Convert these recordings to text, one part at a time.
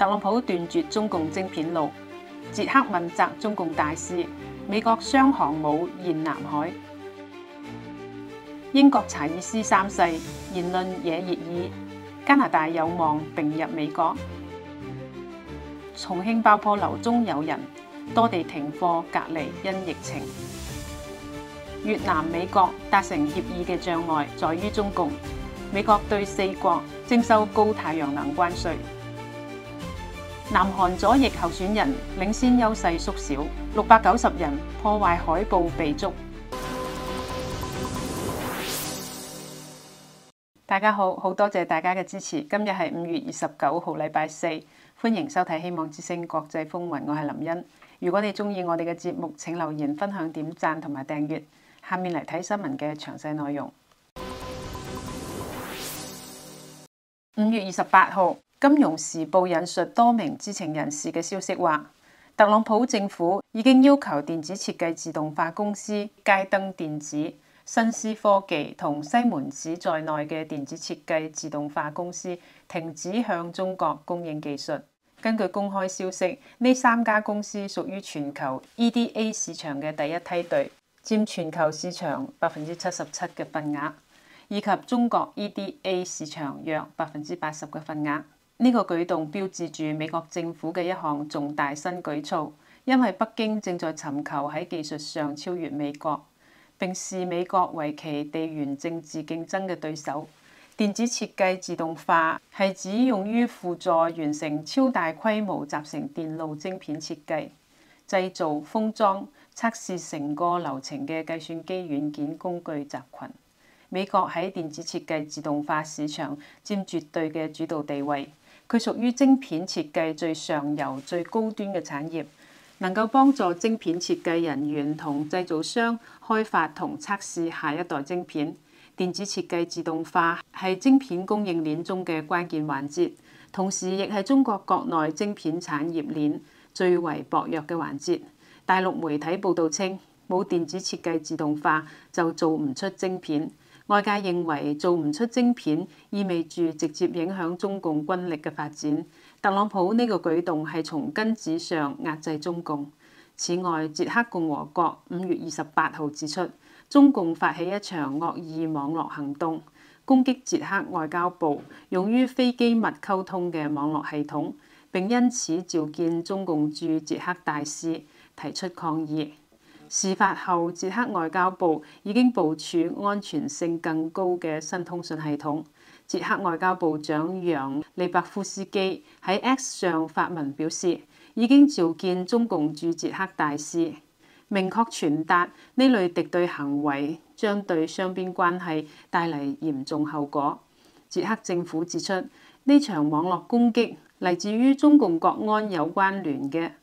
特朗普斷絕中共晶片路，捷克問責中共大使，美國雙航母現南海。英國查爾斯三世言論惹熱議，加拿大有望併入美國。重慶爆破樓中有人，多地停課隔離因疫情。越南、美國達成協議嘅障礙在於中共，美國對4國徵收高太陽能關稅。南韓左翼候選人領先優勢縮小，690人破壞海報被捉。大家好，好多謝大家嘅支持。今日係5月29號，禮拜四，歡迎收睇希望之聲國際風雲，我係林茵。如果你中意我哋嘅節目，請留言、分享、點讚同埋訂閱。下面嚟睇新聞嘅詳細內容。5月28號，《金融時報》引述多名知情人士嘅消息話，特朗普政府已經要求電子設計自動化公司佳登電子、新思科技同西門子在內嘅電子設計自動化公司停止向中國供應技術。根據公開消息，呢3家公司屬於全球 EDA 市場嘅第一梯隊，佔全球市場77%嘅份額，以及中國 EDA 市場約80%嘅份額。呢個舉動標誌住美國政府嘅一項重大新舉措，因為北京正在尋求喺技術上超越美國，並視美國為其地緣政治競爭嘅對手。電子設計自動化係指用於輔助完成超大規模集成電路晶片設計、製造、封裝、測試成個流程嘅計算機軟件工具集群。美國喺電子設計自動化市場佔絕對嘅主導地位，佢屬於晶片設計最上游、最高端嘅產業，能夠幫助晶片設計人員同製造商開發同測試下一代晶片。電子設計自動化係晶片供應鏈中嘅關鍵環節，同時亦係中國國內晶片產業鏈最為薄弱嘅環節。大陸媒體報導稱，冇電子設計自動化就做唔出晶片。外界認為做唔出晶片意味住直接影響中共軍力嘅發展。特朗普呢個舉動係從根子上壓制中共。此外，捷克共和國5月28號指出，中共發起一場惡意網絡行動，攻擊捷克外交部用於非機密溝通嘅網絡系統，並因此召見中共駐捷克大使，提出抗議。事發後，捷克外交部已經部署安全性更高嘅新通訊系統。捷克外交部長楊利伯夫斯基喺 X 上發文表示，已經召見中共駐捷克大使，明確傳達呢類敵對行為將對雙邊關係帶嚟嚴重後果。捷克政府指出，呢場網絡攻擊嚟自於中共國安有關聯嘅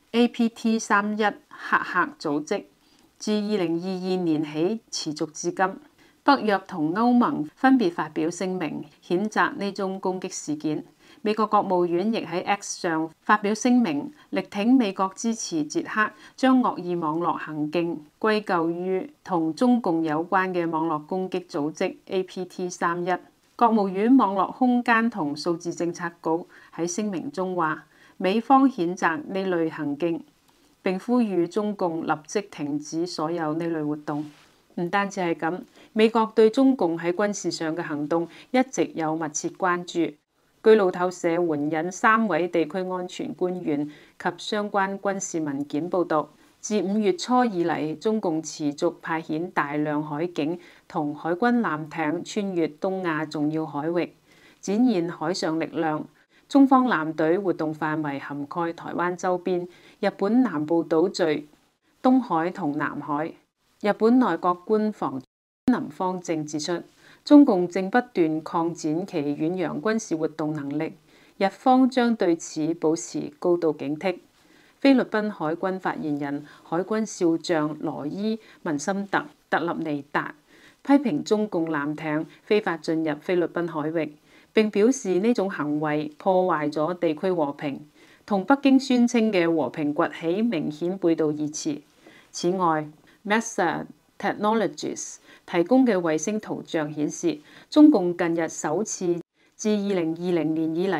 APT31黑客組織，自2022年起持續至今。北約同歐盟分別發表聲明，譴責呢宗攻擊事件。美國國務院亦喺 X 上發表聲明，力挺美國支持捷克將惡意網絡行徑歸咎於同中共有關嘅網絡攻擊組織 APT31。國務院網絡空間同數字政策局喺聲明中話，美方譴責呢類行徑，並呼籲中共立即停止所有呢類活動。唔單止係咁，美國對中共喺軍事上嘅行動一直有密切關注。據路透社援引3位地區安全官員及相關軍事文件報導，自5月初以嚟，中共持續派遣大量海警同海軍艦艇穿越東亞重要海域，展現海上力量。中方艦隊活動範圍涵蓋台灣周邊、日本南部島嶼、東海同南海。日本內閣官房林芳正指出，中共正不斷擴展其遠洋軍事活動能力，日方將對此保持高度警惕。菲律賓海軍發言人海軍少將羅伊文森特特立尼達批評中共艦艇非法進入菲律賓海域，並表示呢種行為破壞咗地區和平，同北京宣稱嘅和平崛起明顯背道而馳。此外，Mesa Technologies 提供嘅衛星圖像顯示，中共近日首次自2020年以嚟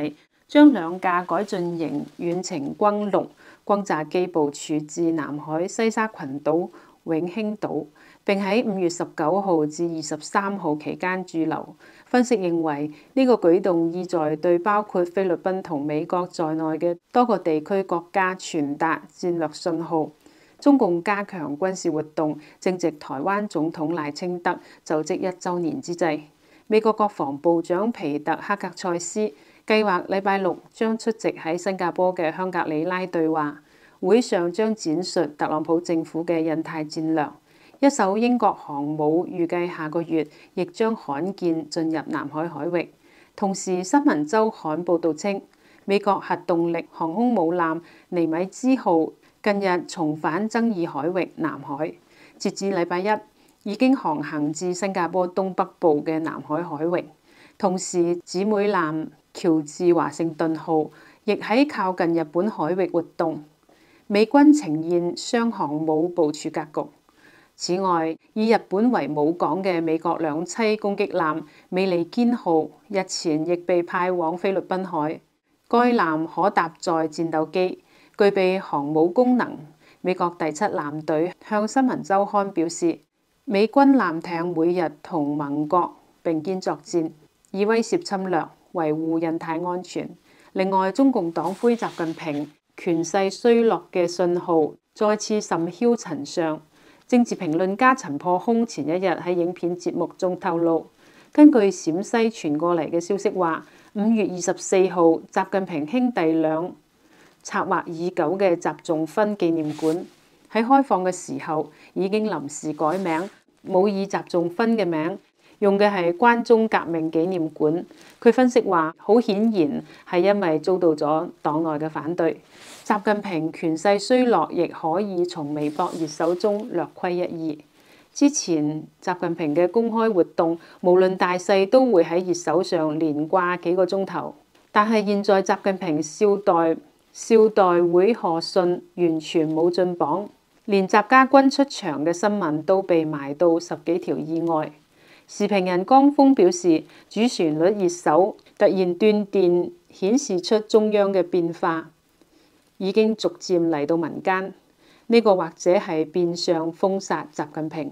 將2架改進型遠程轟六轟炸機部署至南海西沙群島永興島，並喺5月19號至23號期間駐留。分析認為，呢個舉動意在對包括菲律賓同美國在內嘅多個地區國家傳達戰略信號。中共加強軍事活動，正值台灣總統賴清德就職1週年之際。美國國防部長皮特克格塞斯計劃禮拜六將出席喺新加坡嘅香格里拉對話，會上將展述特朗普政府嘅印太戰略。一艘英國航母預計下個月亦將罕見進入南海海域。同時，新聞週刊報導稱，美國核動力航空母艦尼米茲號近日重返爭議海域南海，截至禮拜一已經航行至新加坡東北部嘅南海海域。同時，姊妹艦喬治華盛頓號亦喺靠近日本海域活動。美軍呈現雙航母部署格局。此外，以日本為母港嘅美國兩棲攻擊艦美利堅號日前亦被派往菲律賓海。該艦可搭載戰鬥機，具備航母功能。美國第7艦隊向新聞週刊表示，美軍艦艇每日同盟國並肩作戰，以威懾侵略，維護印太安全。另外，中共黨魁習近平權勢衰落嘅信號再次甚囂塵上。政治評論家陳破空前一日喺影片節目中透露，根據陝西傳過嚟嘅消息話，5月24號習近平兄弟倆策劃已久嘅習仲勳紀念館喺開放嘅時候已經臨時改名，冇以習仲勳嘅名，用嘅係關中革命紀念館。佢分析話，好顯然係因為遭到咗黨內嘅反對。習近平權勢衰落，亦可以從微博熱搜中略窺一二。之前習近平嘅公開活動，無論大細都會喺熱搜上連掛幾個鐘頭。但係現在習近平少代會賀信完全冇進榜，連習家軍出場嘅新聞都被埋到10幾條以外。時評人江峰表示，主旋律熱搜突然斷電，顯示出中央嘅變化已經逐漸嚟到民間，呢個或者係變相封殺習近平。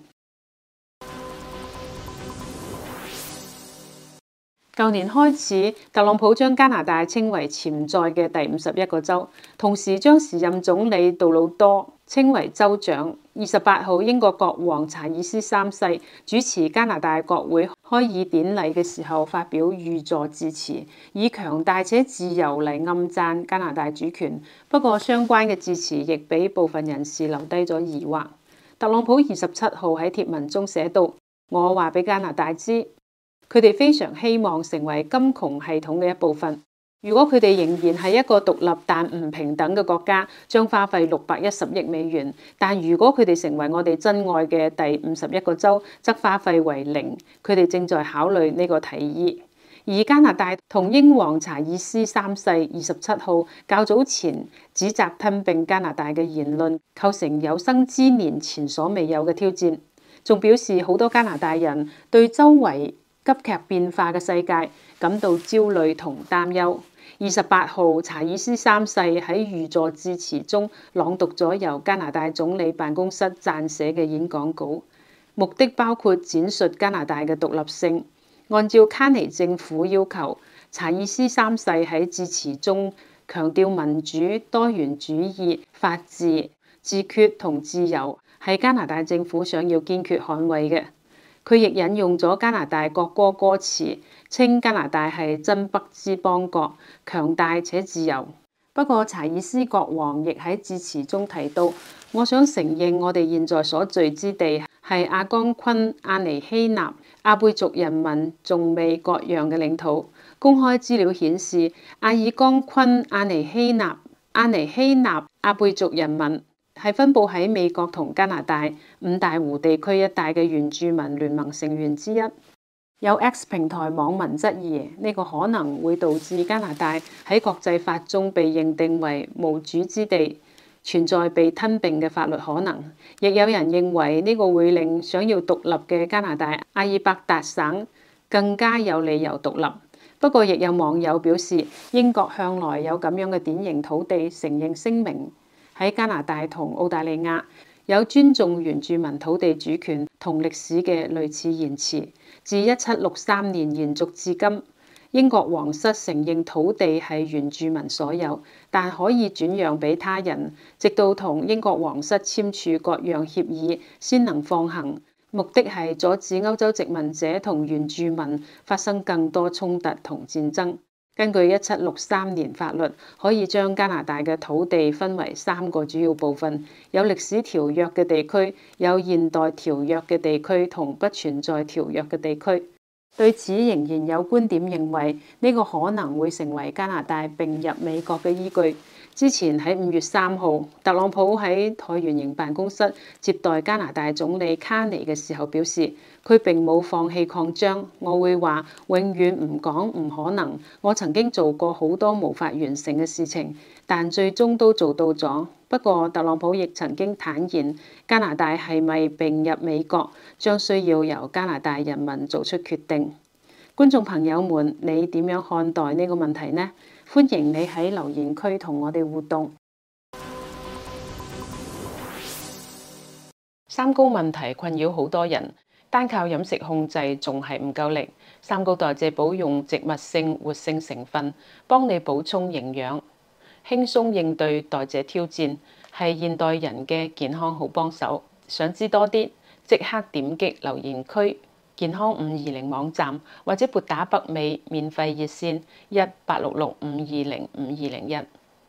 舊年開始，特朗普將加拿大稱為潛在嘅第51個州，同時將時任總理杜魯多稱為州長。28號，英國國王查爾斯3世主持加拿大國會開議典禮嘅時候發表御座致辭，以強大且自由嚟暗讚加拿大主權。不過，相關嘅致辭亦俾部分人士留低咗疑惑。特朗普27號喺貼文中寫道：我話俾加拿大知，佢哋非常希望成為金融系統嘅一部分。如果佢哋仍然係一個獨立但唔平等嘅國家，將花費610億美元；但如果佢哋成為我哋珍愛嘅第51個州，則花費為0。佢哋正在考慮呢個提議。而加拿大同英皇查爾斯3世27號較早前指責吞併加拿大嘅言論構成有生之年前所未有嘅挑戰，仲表示好多加拿大人對周圍急劇變化嘅世界感到焦慮同擔憂。28號，查爾斯3世喺御座致辭中朗讀咗由加拿大總理辦公室撰寫嘅演講稿，目的包括展述加拿大嘅獨立性。按照卡尼政府要求，查爾斯3世喺致辭中強調民主、多元主義、法治、自決同自由係加拿大政府想要堅決捍衛嘅。佢亦引用咗加拿大國歌歌詞，稱加拿大係真北之邦國，強大且自由。不過查爾斯國王亦喺致辭中提到，我想承認我哋現在所在之地係阿岡昆、阿尼希納、阿貝族人民仲未割讓嘅領土。公開資料顯示，阿爾岡昆、阿尼希納、阿貝族人民係分佈喺美國同加拿大五大湖地區一帶嘅原住民聯盟成員之一。有 X 平台網民質疑呢個可能會導致加拿大喺國際法中被認定為無主之地，存在被吞併嘅法律可能。亦有人認為呢個會令想要獨立嘅加拿大阿爾伯達省更加有理由獨立。 不過，亦有網友表示，英國向來有咁樣嘅典型土地承認聲明。喺加拿大同澳大利亞有尊重原住民土地主權同歷史嘅類似言辭，自1763年延續至今。英國皇室承認土地係原住民所有，但可以轉讓俾他人，直到同英國皇室簽署各樣協議先能放行。目的係阻止歐洲殖民者同原住民發生更多衝突同戰爭。根據1763年法律，可以將加拿大嘅土地分為3個主要部分：有歷史條約嘅地區、有現代條約嘅地區同不存在條約嘅地區。對此仍然有觀點認為，呢個可能會成為加拿大並入美國嘅依據。之前喺5月3號，特朗普喺橢圓形辦公室接待加拿大總理卡尼嘅時候表示，佢並冇放棄擴張。我會話永遠唔講唔可能。我曾經做過好多無法完成嘅事情，但最終都做到咗。不過，特朗普亦曾經坦言，加拿大係咪並入美國，將需要由加拿大人民做出決定。觀眾朋友們，你點樣看待呢個問題呢？歡迎你喺留言區同我哋互動。三高問題困擾好多人，單靠飲食控制仲係唔夠力。三高代謝寶用植物性、活性成分幫你補充營養，輕鬆應對代謝挑戰，係現代人嘅健康好幫手。想知多啲，即刻點擊留言區健康520網站，或者撥打北美免費熱線1-866-520-5201。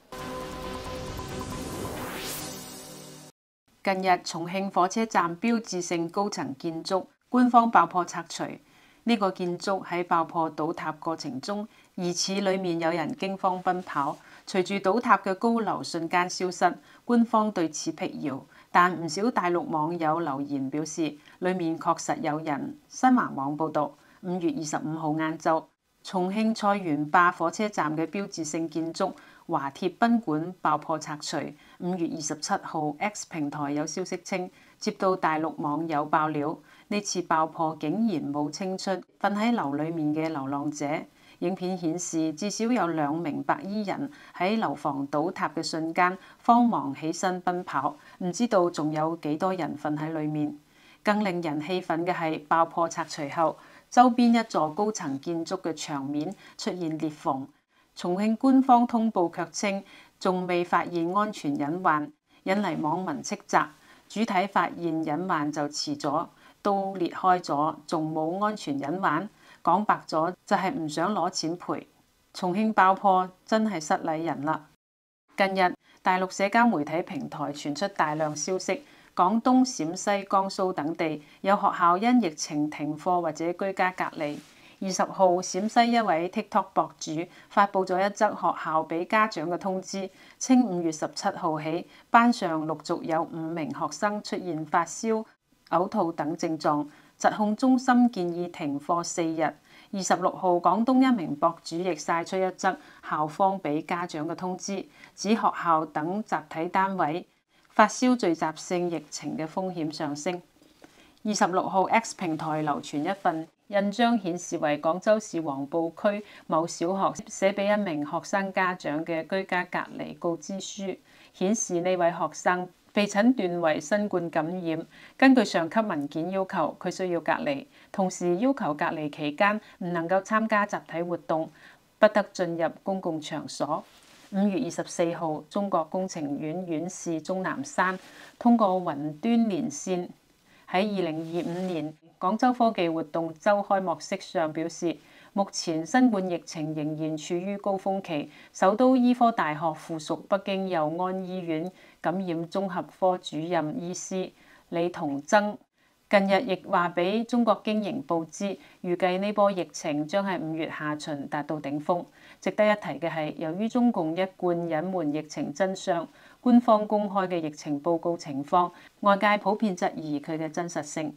近日，重慶火車站標誌性高層建築官方爆破拆除。呢個建築喺爆破倒塌過程中，疑似裡面有人驚慌奔跑，隨住倒塌嘅高樓瞬間消失。官方對此闢謠，但唔少大陸網友留言表示，裡面確實有人。新華網報導，5月25號晏晝，重慶菜園壩火車站嘅標誌性建築華鐵賓館爆破拆除。5月27號 X 平台有消息稱，接到大陸網友爆料，呢次爆破竟然冇清出瞓喺樓裡面嘅流浪者。影片顯示，至少有2名白衣人喺樓房倒塌嘅瞬間慌忙起身奔跑，唔知道仲有幾多人瞓喺裡面。更令人氣憤嘅係，爆破拆除後，周邊一座高層建築嘅牆面出現裂縫。重慶官方通報卻稱，仲未發現安全隱患，引嚟網民斥責。主體發現隱患就遲咗，都裂開咗，仲冇安全隱患？講白咗就係唔想攞錢賠。重慶爆破真係失禮人啦！近日大陸社交媒體平台傳出大量消息，廣東、陝西、江蘇等地有學校因疫情停課或者居家隔離。20號，陝西一位 TikTok 博主發布咗一則學校俾家長嘅通知，稱5月17號起，班上陸續有5名學生出現發燒、嘔吐等症狀。疾控中心建議停課4日。26號，廣東一名博主亦曬出一則校方俾家長嘅通知，指學校等集體單位發燒聚集性疫情嘅風險上升。26號 X 平台流傳一份印章，顯示為廣州市黃埔區某小學寫俾一名學生家長嘅居家隔離告知書，顯示呢位學生被診斷為新冠感染，根據上級文件要求，佢需要隔離，同時要求隔離期間唔能夠參加集體活動，不得進入公共場所。5月24號，中國工程院院士鍾南山通過雲端連線喺2025年廣州科技活動週開幕式上表示，目前新冠疫情仍然處於高峰期。首都醫科大學附屬北京佑安醫院感染綜合科主任醫師李同增近日亦話俾中國經營報知，預計呢波疫情將喺5月下旬達到頂峰。值得一提嘅係，由於中共一貫隱瞞疫情真相，官方公開嘅疫情報告情況，外界普遍質疑佢嘅真實性。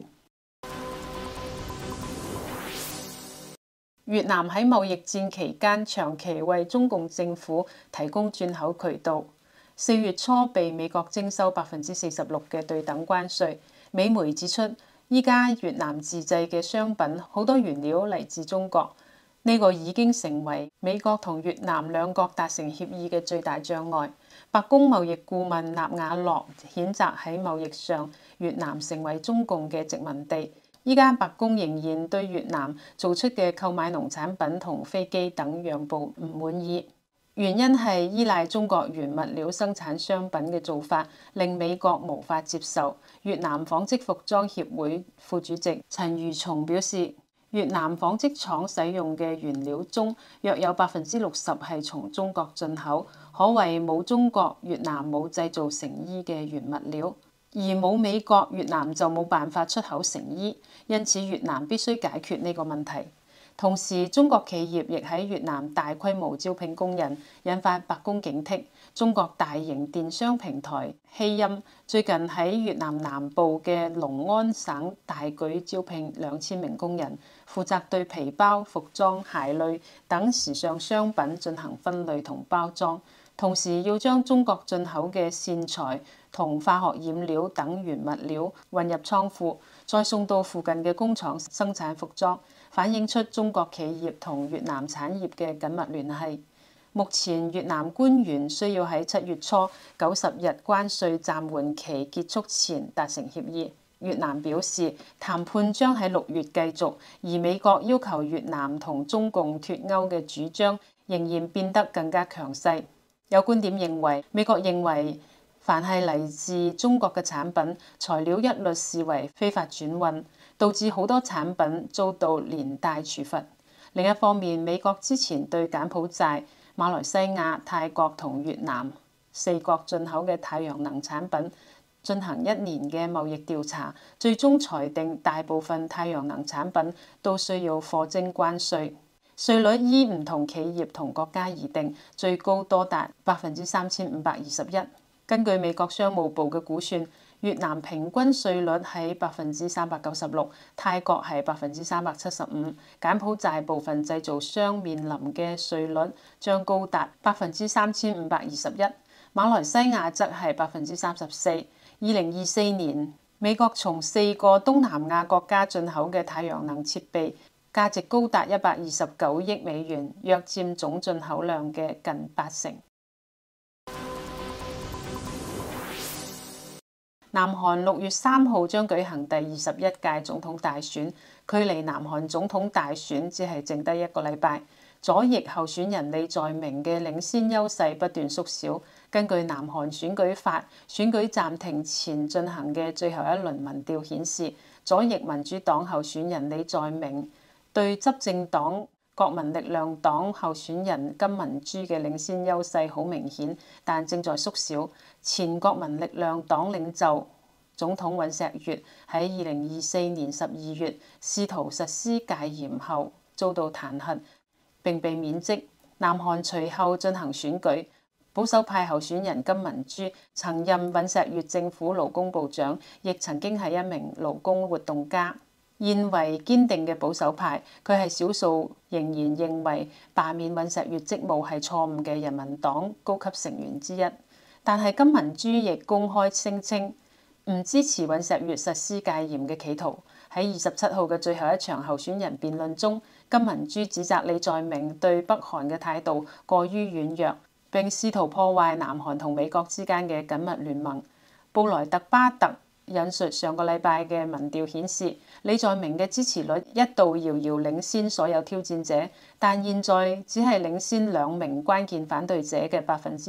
越南喺貿易戰期間長期為中共政府提供轉口渠道，4月初被美國徵收46%嘅對等關稅。美媒指出，依家越南自製嘅商品好多原料嚟自中國， 呢個已經成為美國同越南兩國達成協議嘅最大障礙。白宮貿易顧問納瓦洛譴責喺貿易上越南成為中共嘅殖民地。依家白宮仍然對越南做出嘅購買農產品同飛機等讓步唔滿意，原因係依賴中國原物料生產商品嘅做法令美國無法接受。越南紡織服裝協會副主席陳如松表示，越南紡織廠使用嘅原料中，約有60%係從中國進口，可謂冇中國，越南冇製造成衣嘅原物料，而冇美國，越南就冇辦法出口成衣，因此越南必須解決呢個問題。同時，中國企業亦喺越南大規模招聘工人，引發白宮警惕。中國大型電商平台希音最近喺越南南部嘅隆安省大舉招聘2000名工人，負責對皮包、服裝、鞋類等時尚商品進行分類同包裝，同時要將中國進口嘅線材同化學染料等原物料運入倉庫，再送到附近嘅工廠生產服裝，反映出中國企業同越南產業嘅緊密聯繫。目前越南官員需要喺7月初90日關稅暫緩期結束前達成協議。越南表示談判將喺6月繼續，而美國要求越南同中共脫鈎嘅主張仍然變得更加強勢。有觀點認為，美國認為凡係嚟自中國嘅產品，材料一律視為非法轉運，導致好多產品遭到連帶處罰。另一方面，美國之前對柬埔寨、馬來西亞、泰國同越南4國進口嘅太陽能產品進行1年嘅貿易調查，最終裁定大部分太陽能產品都需要課徵關稅，稅率依唔同企業同國家而定，最高多達3521%。根據美國商務部嘅估算，越南平均稅率喺396%，泰國係375%，柬埔寨部分製造商面臨嘅稅率將高達3521%，馬來西亞則係34%。2024年，美國從4個東南亞國家進口嘅太陽能設備，價值高達129億美元，約佔總進口量嘅近80%。南韓6月3號將舉行第21屆總統大選，距離南韓總統大選只係剩低1個禮拜。左翼候選人李在明嘅領先優勢不斷縮小。根據南韓選舉法，選舉暫停前進行嘅最後一輪民調顯示，左翼民主黨候選人李在明對執政黨國民力量黨候選人金文珠嘅領先優勢好明顯，但正在縮小。前國民力量黨領袖總統尹錫悅喺2024年12月試圖實施戒嚴後遭到彈劾並被免職。南韓隨後進行選舉，保守派候選人金文珠曾任尹錫悅政府勞工部長，亦曾經係一名勞工活動家。現為堅定嘅保守派，佢係少數仍然認為罷免尹錫悅職務係錯誤嘅人民黨高級成員之一。但係金文珠亦公開聲稱唔支持尹錫悅實施戒嚴嘅企圖。喺27號嘅最後一場候選人辯論中，金文珠指責李在明對北韓嘅態度過於軟弱，並試圖破壞南韓同美國之間嘅緊密聯盟。布萊特巴特引述上個禮拜嘅民調顯示，李在明嘅支持率一度遙遙領先所有挑戰者，但現在只係領先2名關鍵反對者嘅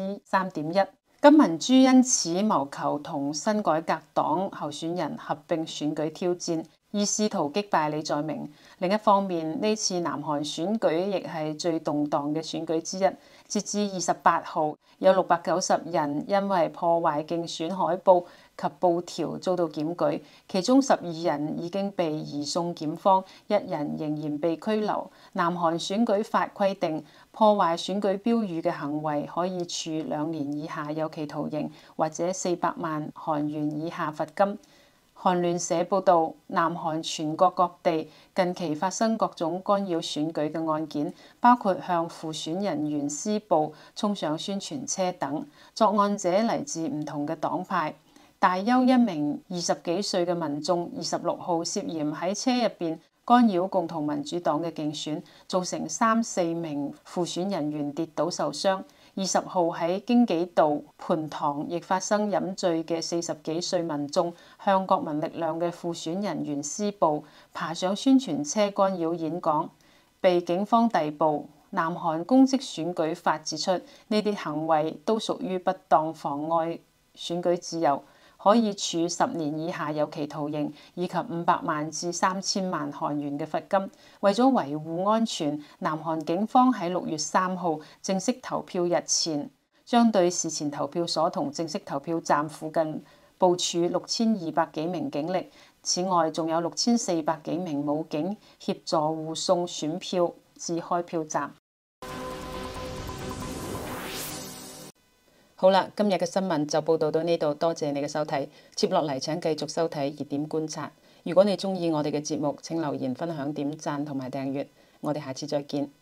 3.1%。金文珠因此謀求同新改革黨候選人合併選舉挑戰，以試圖擊敗李在明。另一方面，呢次南韓選舉亦係最動盪嘅選舉之一。截至28號，有690人因為破壞競選海報及布條遭到檢舉，其中12人已經被移送檢方，1人仍然被拘留。南韓選舉法規定，破壞選舉標語嘅行為可以處2年以下有期徒刑或者400萬韓元以下罰金。韓聯社報導，南韓全國各地近期發生各種干擾選舉嘅案件，包括向候選人員施暴、衝上宣傳車等。作案者嚟自唔同嘅黨派。大邱一名20幾歲嘅民眾26號涉嫌喺車入邊干擾共同民主黨嘅競選，造成3、4名輔選人員跌倒受傷。20號喺京畿道盤塘亦發生飲醉嘅40幾歲民眾向國民力量嘅輔選人員施暴，爬上宣傳車干擾演講，被警方逮捕。南韓公職選舉法指出，呢啲行為都屬於不當妨礙選舉自由，可以處10年以下有期徒刑，以及500萬至3000萬韓元嘅罰金。為咗維護安全，南韓警方喺6月3號正式投票日前，將對事前投票所同正式投票站附近部署6200幾名警力。此外，仲有6400幾名武警協助護送選票至開票站。好啦，今日嘅新聞就報道到呢度，多謝你嘅收睇。接落嚟請繼續收睇熱點觀察。如果你鍾意我哋嘅節目，請留言、分享、點讚同埋訂閱。我哋下次再見。